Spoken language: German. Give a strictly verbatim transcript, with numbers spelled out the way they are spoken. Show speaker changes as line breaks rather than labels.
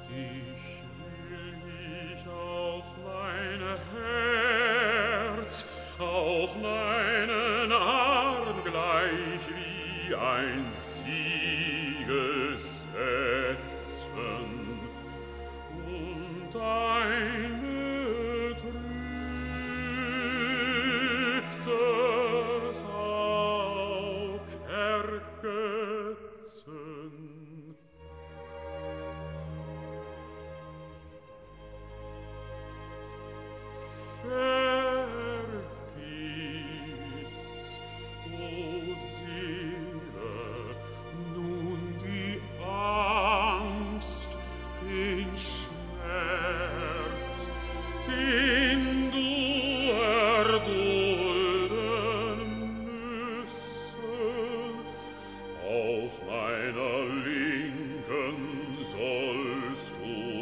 Dich will ich auf mein Herz, auf meinen Arm gleich wie ein Siegel setzen und ein betrübtes Aug ergötzen. Vergiss, o Seele, nun die Angst, den Schmerz, den du erdulden müssen. Auf meiner Linken sollst du